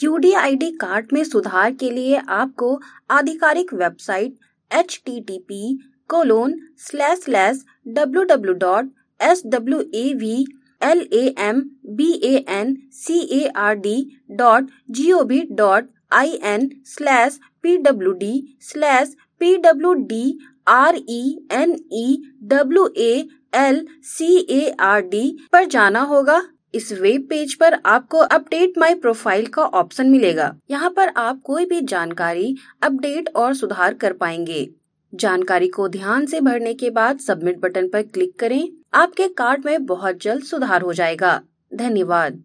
UDID card में सुधार के लिए आपको आधिकारिक वेबसाइट http://www.swbandcard पर जाना होगा। इस वेब पेज पर आपको अपडेट माई प्रोफाइल का ऑप्शन मिलेगा। यहाँ पर आप कोई भी जानकारी अपडेट और सुधार कर पाएंगे। जानकारी को ध्यान से भरने के बाद सबमिट बटन पर क्लिक करें। आपके कार्ड में बहुत जल्द सुधार हो जाएगा। धन्यवाद।